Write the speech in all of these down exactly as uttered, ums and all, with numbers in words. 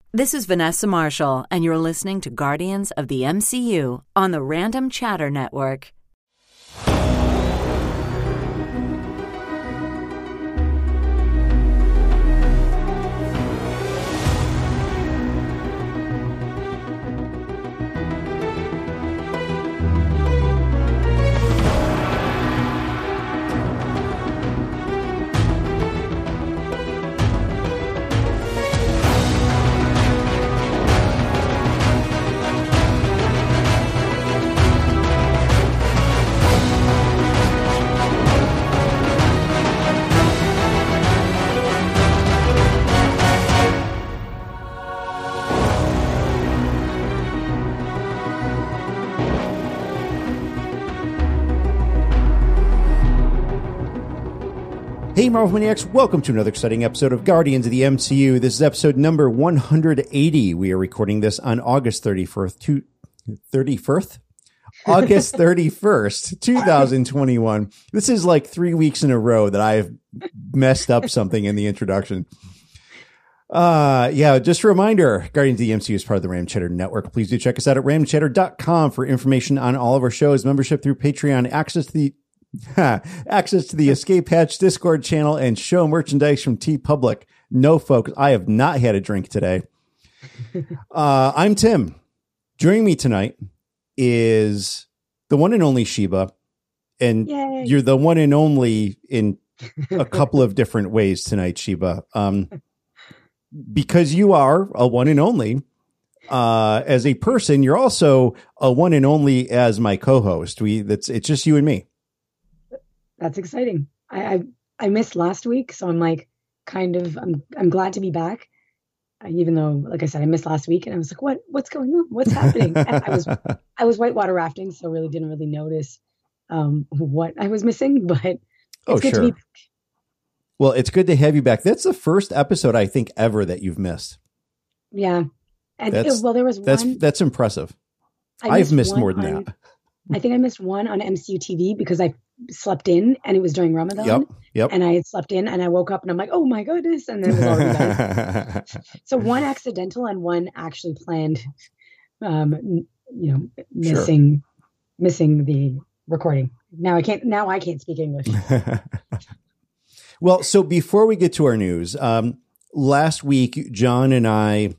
This is Vanessa Marshall, and you're listening to Guardians of the M C U on the Random Chatter Network. Hey Marvel Maniacs, welcome to another exciting episode of Guardians of the M C U. This is episode number one hundred eighty. We are recording this on August thirty-first, two, thirty-first? August thirty-first, twenty twenty-one. This is like three weeks in a row that I've messed up something in the introduction. Uh, yeah, just a reminder, Guardians of the M C U is part of the Random Chatter Network. Please do check us out at random chatter dot com for information on all of our shows, membership through Patreon, access to the access to the Escape Hatch Discord channel, and show merchandise from TeePublic. No, folks, I have not had a drink today. Uh, I'm Tim. Joining me tonight is the one and only Sheba, and Yay. You're the one and only in a couple of different ways tonight, Sheba. Um, because you are a one and only uh, as a person, you're also a one and only as my co-host. We that's it's just you and me. That's exciting. I, I I missed last week, so I'm like kind of I'm I'm glad to be back. Uh, even though, like I said, I missed last week, and I was like, "What? What's going on? What's happening?" And I was I was whitewater rafting, so really didn't really notice um, what I was missing. But it's oh, good sure. to be back. Well, it's good to have you back. That's the first episode I think ever that you've missed. Yeah, and that's, it, well, there was that's one. That's impressive. I I've missed more than on, that. I think I missed one on M C U T V because I slept in, and it was during Ramadan. Yep, yep. And I had slept in, and I woke up, and I'm like, "Oh my goodness!" And then it was already done. So one accidental and one actually planned. Um, you know, missing, sure. missing the recording. Now I can't. Now I can't speak English. Well, so before we get to our news, um, last week John and I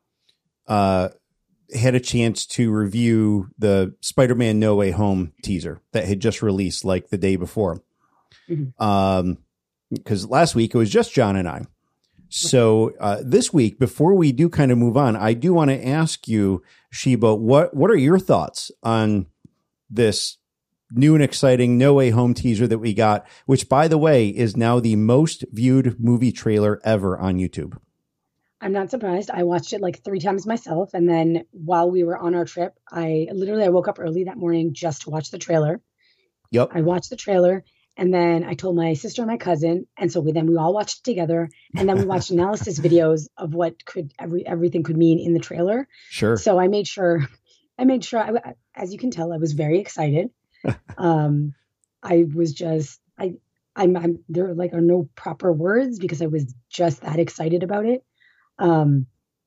uh, had a chance to review the Spider-Man No Way Home teaser that had just released like the day before. Mm-hmm. Um, because last week it was just John and I. So uh, this week, before we do kind of move on, I do want to ask you, Sheba, what what are your thoughts on this new and exciting No Way Home teaser that we got, which, by the way, is now the most viewed movie trailer ever on YouTube? I'm not surprised. I watched it like three times myself. And then while we were on our trip, I literally, I woke up early that morning just to watch the trailer. Yep. I watched the trailer, and then I told my sister and my cousin. And so we, then we all watched it together, and then we watched analysis videos of what could every, everything could mean in the trailer. Sure. So I made sure, I made sure, I, as you can tell, I was very excited. um, I was just, I, I'm, I'm, there like are no proper words because I was just that excited about it. Um,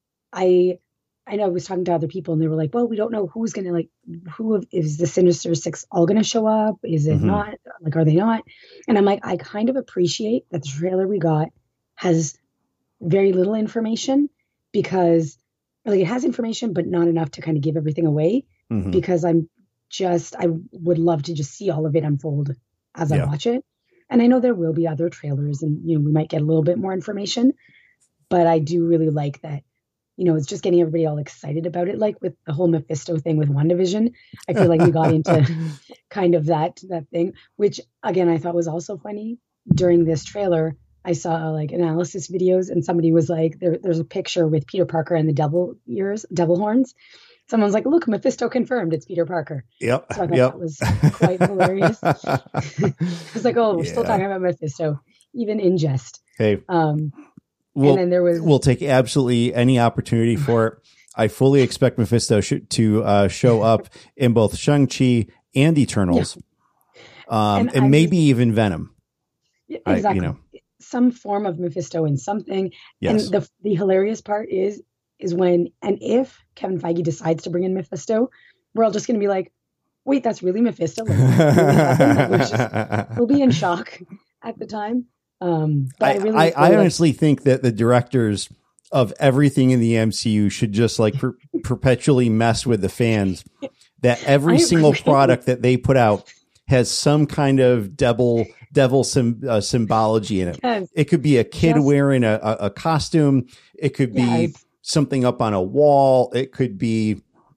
I, I know I was talking to other people, and they were like, well, we don't know who's going to like, who is the Sinister Six all going to show up? Is it mm-hmm. not? Like, are they not? And I'm like, I kind of appreciate that the trailer we got has very little information, because like it has information, but not enough to kind of give everything away, mm-hmm. because I'm just, I would love to just see all of it unfold as I yeah. watch it. And I know there will be other trailers, and, you know, we might get a little bit more information, but I do really like that, you know, it's just getting everybody all excited about it. Like with the whole Mephisto thing with WandaVision, I feel like we got into kind of that, that thing, which again, I thought was also funny. During this trailer, I saw like analysis videos, and somebody was like, there, there's a picture with Peter Parker and the devil ears, devil horns. Someone's like, look, Mephisto confirmed, it's Peter Parker. Yep. So I thought yep. that was quite hilarious. I was like, oh, we're yeah. still talking about Mephisto, even in jest. Hey, um, we'll, and then there was, we'll take absolutely any opportunity for it. I fully expect Mephisto sh- to uh, show up in both Shang-Chi and Eternals, yeah. um, and, and maybe was, even Venom. Exactly. I, you know. Some form of Mephisto in something. Yes. And the the hilarious part is, is when, and if Kevin Feige decides to bring in Mephisto, we're all just going to be like, wait, that's really Mephisto? Like, really happened? We're just, we'll be in shock at the time. Um, but I, I really, I, I like, honestly think that the directors of everything in the M C U should just like per- perpetually mess with the fans, that every single product that they put out has some kind of devil devil sim, uh, symbology in it. Yes. It could be a kid yes. wearing a, a, a costume. It could be yes. something up on a wall. It could be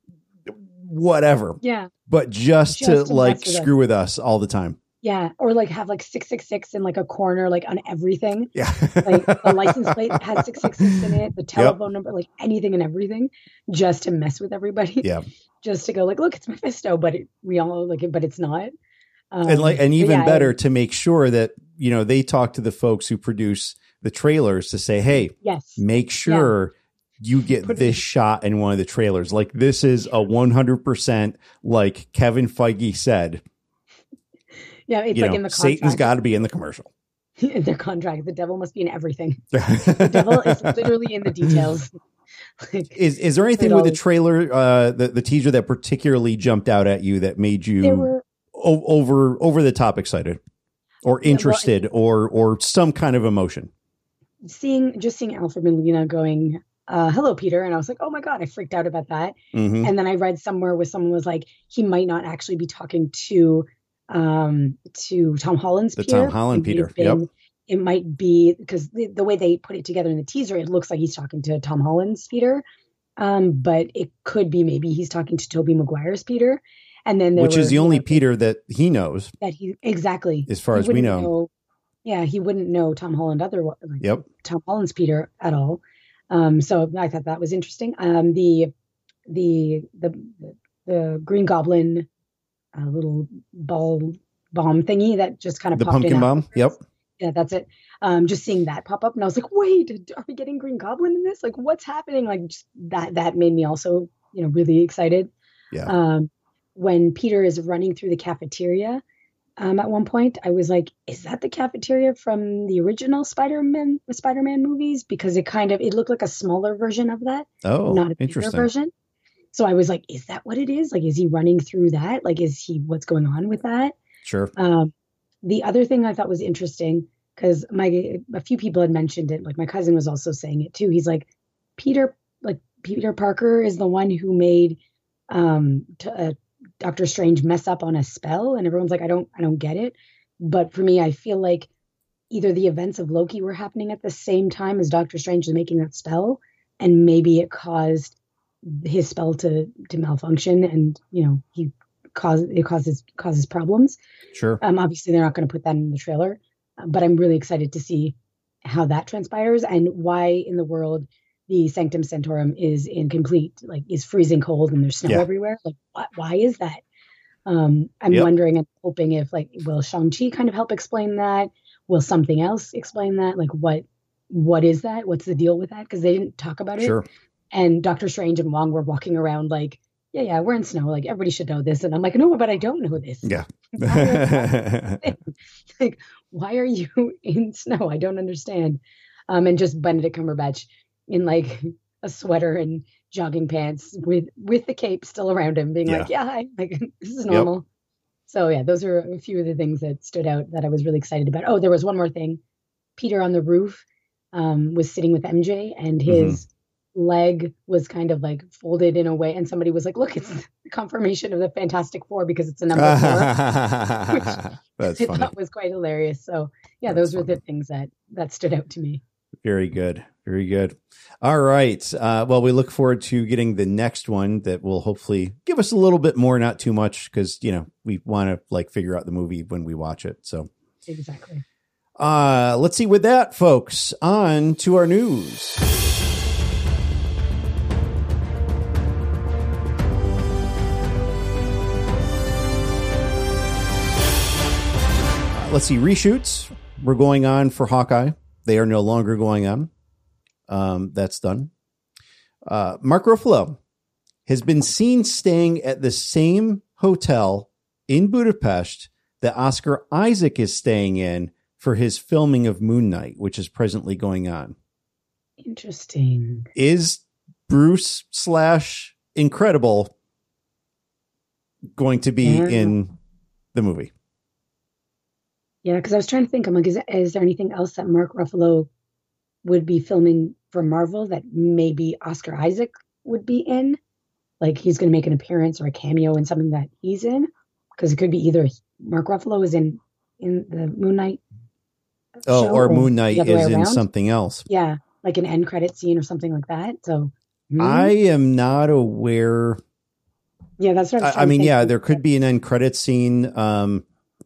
whatever. Yeah. But just, just to, to like with screw us. with us all the time. Yeah. Or like have like six six six in like a corner, like on everything. Yeah. Like the license plate has six six six in it, the telephone yep. number, like anything and everything, just to mess with everybody. Yeah. Just to go like, look, it's Mephisto, but it, we all like it, but it's not. Um, and like, and even yeah, better I, to make sure that, you know, they talk to the folks who produce the trailers to say, hey, yes, make sure yeah. you get Put this it. shot in one of the trailers. Like this is a one hundred percent like Kevin Feige said. Yeah. It's you like know, in the contract. Satan's got to be in the commercial. In their contract. The devil must be in everything. The devil is literally in the details. Like, is is there anything with the trailer, uh, the, the teaser that particularly jumped out at you that made you were, o- over over the top excited or interested yeah, well, or or some kind of emotion? Seeing just seeing Alfred Molina going, uh, hello, Peter. And I was like, oh, my God, I freaked out about that. Mm-hmm. And then I read somewhere where someone was like, he might not actually be talking to um, to Tom Holland's the Peter. Tom Holland Peter. Been, yep. It might be because the, the way they put it together in the teaser, it looks like he's talking to Tom Holland's Peter. Um, but it could be maybe he's talking to Tobey Maguire's Peter. And then there Which were, is the only know, Peter that he knows. That he exactly. As far he as we know. know. Yeah, he wouldn't know Tom Holland other like, yep. Tom Holland's Peter at all. Um, so I thought that was interesting. Um, the the the the Green Goblin uh, little ball bomb thingy that just kind of the popped pumpkin in bomb. Afterwards. Yep. Yeah, that's it. Um, just seeing that pop up, and I was like, "Wait, are we getting Green Goblin in this? Like, what's happening?" Like, just that that made me also, you know, really excited. Yeah. Um, when Peter is running through the cafeteria, um, at one point, I was like, "Is that the cafeteria from the original Spider-Man Spider-Man movies?" Because it kind of it looked like a smaller version of that. Oh, not a bigger interesting version. So I was like, "Is that what it is? Like, is he running through that? Like, is he what's going on with that?" Sure. Um, The other thing I thought was interesting, because my a few people had mentioned it, like my cousin was also saying it too. He's like, Peter, like Peter Parker is the one who made um, t- uh, Doctor Strange mess up on a spell, and everyone's like, I don't, I don't get it. But for me, I feel like either the events of Loki were happening at the same time as Doctor Strange was making that spell, and maybe it caused his spell to to malfunction, and you know he cause it causes causes problems. Sure. Um, obviously, they're not going to put that in the trailer, uh, but I'm really excited to see how that transpires and why in the world the Sanctum Sanctorum is in complete, like, is freezing cold and there's snow yeah. everywhere. Like, why, why is that? Um, I'm yep. wondering and hoping if, like, will Shang-Chi kind of help explain that? Will something else explain that? Like, what what is that? What's the deal with that? Because they didn't talk about it. Sure. And Doctor Strange and Wong were walking around like, yeah, yeah, we're in snow. Like, everybody should know this. And I'm like, no, but I don't know this. Yeah. Like, why are you in snow? I don't understand. Um, and just Benedict Cumberbatch in like a sweater and jogging pants with with the cape still around him, being yeah. like, yeah, hi. Like, this is normal. Yep. So yeah, those are a few of the things that stood out that I was really excited about. Oh, there was one more thing. Peter on the roof um, was sitting with M J, and his mm-hmm. leg was kind of like folded in a way, and somebody was like, look, it's the confirmation of the Fantastic Four because it's a number four, which That's I funny. thought was quite hilarious. So yeah, That's those were funny. the things that that stood out to me. Very good. Very good. All right. Uh, well, we look forward to getting the next one that will hopefully give us a little bit more, not too much, because, you know, we want to like figure out the movie when we watch it. So exactly. Uh, let's see with that, folks, on to our news. Let's see, reshoots were going on for Hawkeye. They are no longer going on. Um, that's done. Uh, Mark Ruffalo has been seen staying at the same hotel in Budapest that Oscar Isaac is staying in for his filming of Moon Knight, which is presently going on. Interesting. Is Bruce slash Incredible going to be Yeah. in the movie? Yeah, because I was trying to think. I'm like, is, is there anything else that Mark Ruffalo would be filming for Marvel that maybe Oscar Isaac would be in? Like he's going to make an appearance or a cameo in something that he's in? Because it could be either Mark Ruffalo is in in the Moon Knight Oh, show, or Moon Knight the other way is in around. something else. Yeah, like an end credit scene or something like that. So hmm. I am not aware. yeah, that's what I was I, trying I to mean, think. yeah, there could be an end credit scene. Um,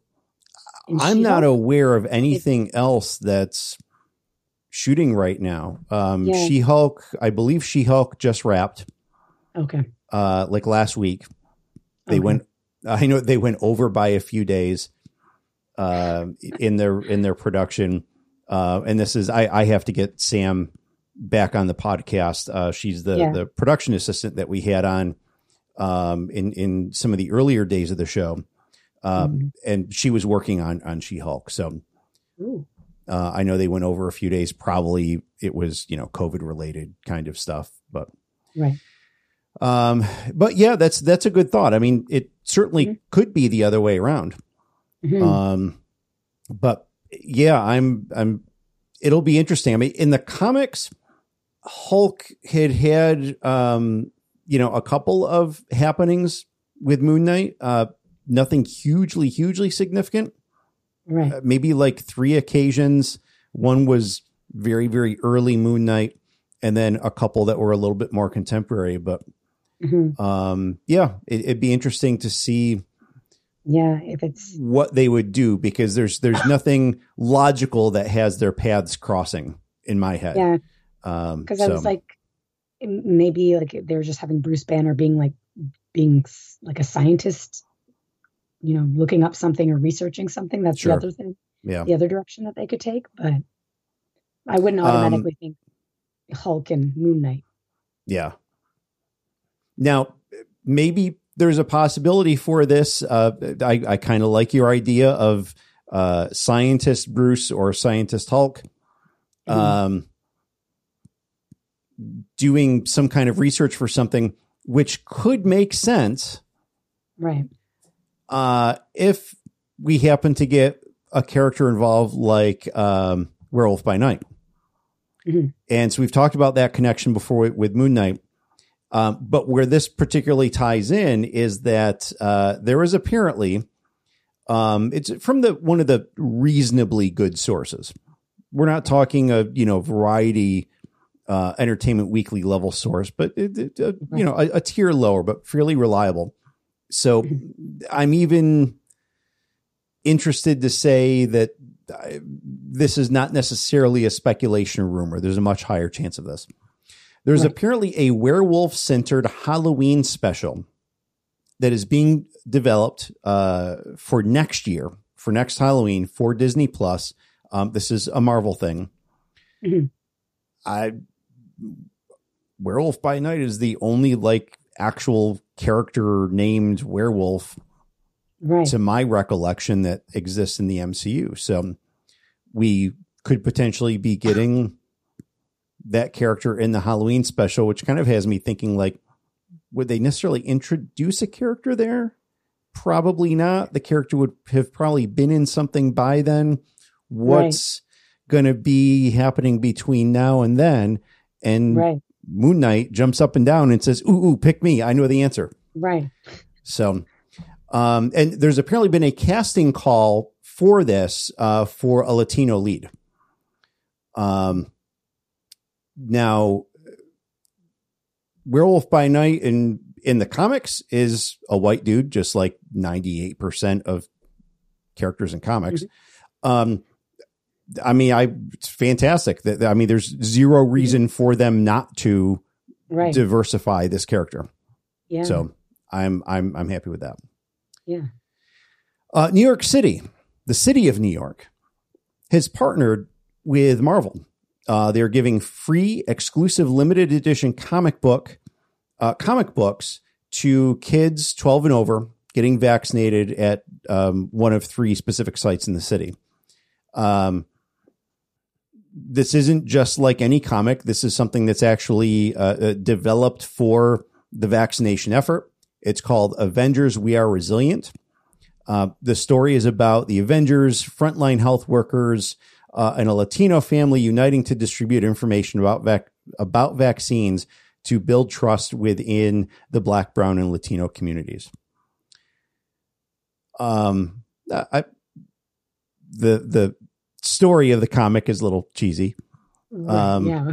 In I'm not She-Hulk? aware of anything else that's shooting right now. Um, Yeah. She-Hulk, I believe She-Hulk just wrapped, Okay. uh, like last week. They Okay. went, I know they went over by a few days, uh, in their, in their production. Uh, and this is, I, I have to get Sam back on the podcast. Uh, she's the, Yeah. the production assistant that we had on, um, in, in some of the earlier days of the show. Um, Mhm. and she was working on, on She-Hulk. So, Ooh. uh, I know they went over a few days, probably it was, you know, COVID related kind of stuff, but, Right. um, but yeah, that's, that's a good thought. I mean, it certainly Mhm. could be the other way around. Mhm. Um, but yeah, I'm, I'm, it'll be interesting. I mean, in the comics, Hulk had had, um, you know, a couple of happenings with Moon Knight, uh, nothing hugely, hugely significant. Right. Uh, maybe like three occasions. One was very, very early Moon Knight, and then a couple that were a little bit more contemporary. But Mhm. um, yeah, it, it'd be interesting to see Yeah, if it's what they would do, because there's there's nothing logical that has their paths crossing in my head. yeah, Um, because so, I was like, m- maybe like they were just having Bruce Banner being like being s- like a scientist, you know, looking up something or researching something. That's Sure. the other thing, yeah. the other direction that they could take. But I wouldn't Um, automatically think Hulk and Moon Knight. Yeah. Now, maybe there's a possibility for this. Uh, I, I kind of like your idea of uh, scientist Bruce or scientist Hulk Mhm. um, doing some kind of research for something, which could make sense Right. uh, if we happen to get a character involved like um, Werewolf by Night. Mhm. And so we've talked about that connection before with, with Moon Knight. Um, but where this particularly ties in is that uh, there is apparently, um, it's from the one of the reasonably good sources. We're not talking a you know variety, uh, Entertainment Weekly level source, but it, it, uh, you know a, a tier lower, but fairly reliable. So I'm even interested to say that I, this is not necessarily a speculation or rumor. There's a much higher chance of this. There's Right. apparently a werewolf-centered Halloween special that is being developed uh, for next year, for next Halloween, for Disney Plus. Um, this is a Marvel thing. Mhm. I Werewolf by Night is the only like actual character named werewolf, Right. to my recollection, that exists in the M C U. So we could potentially be getting that character in the Halloween special, which kind of has me thinking like, would they necessarily introduce a character there? Probably not. The character would have probably been in something by then. What's going to be happening between now and then? And Right. Moon Knight jumps up and down and says, ooh, ooh, pick me. I know the answer. Right. So, um, and there's apparently been a casting call for this, uh, for a Latino lead. Um, now, Werewolf by Night in, in the comics is a white dude, just like ninety-eight percent of characters in comics. Um, I mean, I, it's fantastic that, I mean, there's zero reason for them not to Right. diversify this character. Yeah. So I'm, I'm, I'm happy with that. Yeah. Uh, New York City, the city of New York, has partnered with Marvel. Uh, they're giving free, exclusive, limited edition comic book, uh, comic books to kids twelve and over getting vaccinated at um, one of three specific sites in the city. Um, this isn't just like any comic. This is something that's actually uh, uh, developed for the vaccination effort. It's called Avengers, We Are Resilient. Uh, the story is about the Avengers, frontline health workers, uh, and a Latino family uniting to distribute information about vac- about vaccines to build trust within the Black, Brown, and Latino communities. Um, I, the the story of the comic is a little cheesy. Um, yeah.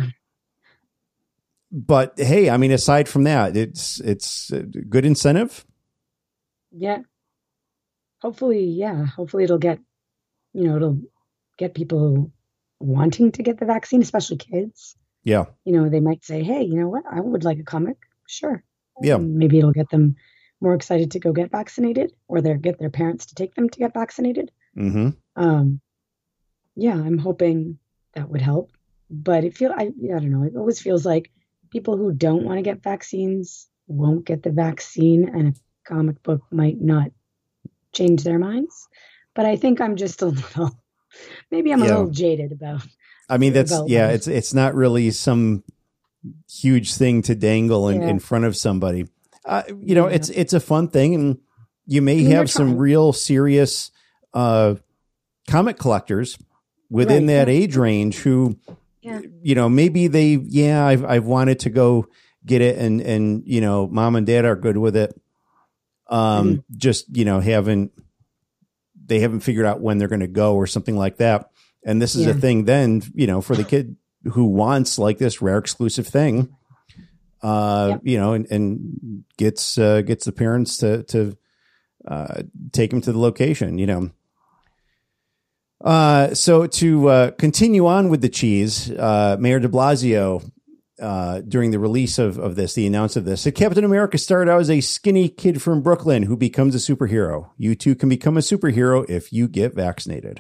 But hey, I mean, aside from that, it's it's a good incentive. Yeah. Hopefully, yeah. Hopefully it'll get, you know, it'll get people wanting to get the vaccine, especially kids. Yeah. You know, they might say, hey, you know what? I would like a comic. Sure. Yeah. And maybe it'll get them more excited to go get vaccinated, or they get their parents to take them to get vaccinated. Mm-hmm. Um, yeah, I'm hoping that would help. But it feel I, I don't know. It always feels like people who don't want to get vaccines won't get the vaccine, and a comic book might not change their minds. But I think I'm just a little, maybe I'm Yeah. a little jaded about. I mean, that's, about yeah, life. it's, it's not really some huge thing to dangle in, Yeah. in front of somebody. Uh, you know, Yeah. it's, it's a fun thing, and you may I mean, have we're some trying. real serious, uh, comic collectors within Right, that yeah. age range who, Yeah. you know, maybe they, yeah, I've, I've wanted to go get it, and, and, you know, mom and dad are good with it. Um, Mm-hmm. just, you know, haven't, they haven't figured out when they're going to go or something like that. And this is Yeah. a thing then, you know, for the kid who wants like this rare exclusive thing, uh, Yep. you know, and, and gets, uh, gets the parents to, to, uh, take him to the location, you know. Uh, so to, uh, continue on with the cheese, uh, Mayor de Blasio, uh, during the release of, of this, the announce of this, said Captain America started out as a skinny kid from Brooklyn who becomes a superhero. You too can become a superhero if you get vaccinated.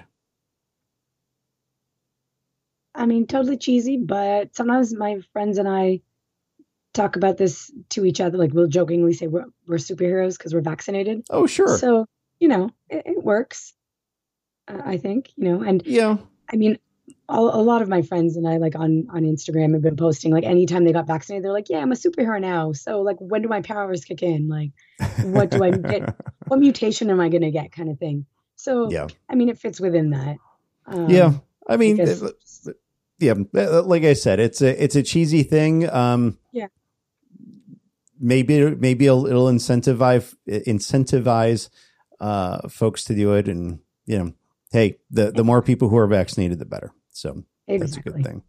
I mean, totally cheesy, but sometimes my friends and I talk about this to each other. Like, we'll jokingly say we're, we're superheroes because we're vaccinated. Oh, sure. So, you know, it, it works, uh, I think, you know, and Yeah. I mean, a, a lot of my friends and I, like on, on Instagram, have been posting, like, anytime they got vaccinated, they're like, yeah, I'm a superhero now. So, like, when do my powers kick in? Like, what do I get? What mutation am I going to get, kind of thing. So, Yeah. I mean, it fits within that. Um, Yeah. I mean, because- uh, yeah, uh, like I said, it's a, it's a cheesy thing. Um, Yeah. Maybe, maybe it'll, it'll incentivize, incentivize, uh, folks to do it. And, you know, hey, the, the more people who are vaccinated, the better. So that's a good Exactly. thing.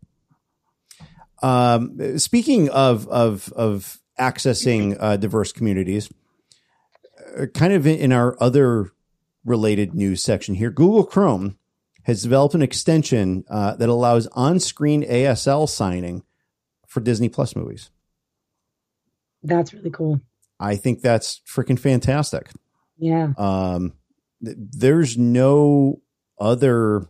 Um, speaking of, of, of accessing, uh, diverse communities, uh, kind of in, in our other related news section here, Google Chrome has developed an extension uh, that allows on-screen A S L signing for Disney Plus movies. That's really cool. I think that's freaking fantastic. Yeah. Um, th- there's no other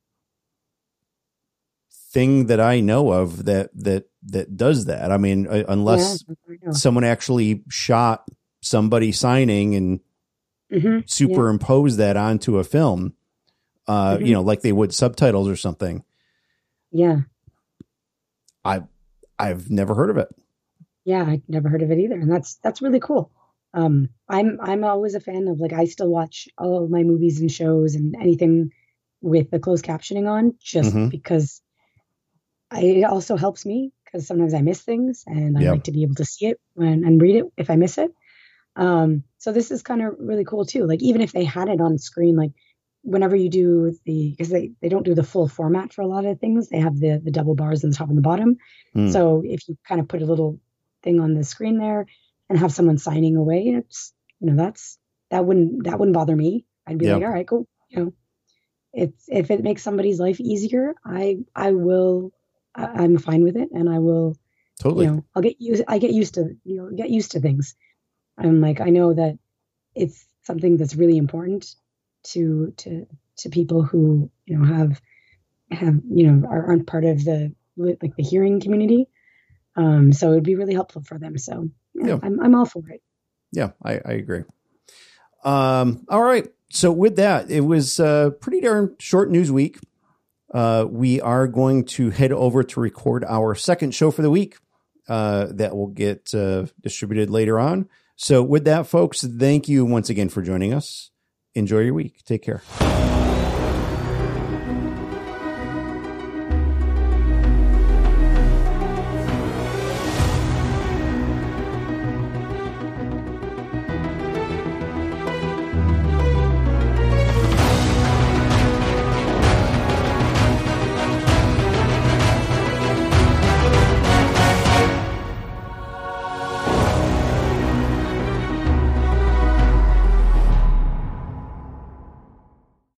thing that I know of that that that does that. I mean, uh, unless Yeah, I know. someone actually shot somebody signing and Mhm. superimpose that onto a film, uh, Mhm. you know, like they would subtitles or something. Yeah. I I've never heard of it. Yeah, I never heard of it either, and that's that's really cool. Um, I'm I'm always a fan of, like, I still watch all of my movies and shows and anything with the closed captioning on, just Mhm. because I, it also helps me, because sometimes I miss things and I Yeah. like to be able to see it when, and read it if I miss it. Um, so this is kind of really cool too. Like, even if they had it on screen, like whenever you do the, because they, they don't do the full format for a lot of things, they have the the double bars on the top and the bottom. Hmm. So if you kind of put a little thing on the screen there and have someone signing away, it's, you know, that's, that wouldn't, that wouldn't bother me. I'd be Yeah. like, all right, cool. You know, it's, if it makes somebody's life easier, I, I will, I, I'm fine with it. And I will, Totally. you know, I'll get used, I get used to, you know, get used to things. I'm like, I know that it's something that's really important to, to, to people who, you know, have, have, you know, are, aren't part of the, like the hearing community. Um, so it'd be really helpful for them. So yeah, Yeah. I'm, I'm all for it. Yeah, I, I agree. Um, all right. So with that, it was a pretty darn short news week. uh, we are going to head over to record our second show for the week uh, that will get uh, distributed later on. So with that, folks, thank you once again for joining us. Enjoy your week. Take care.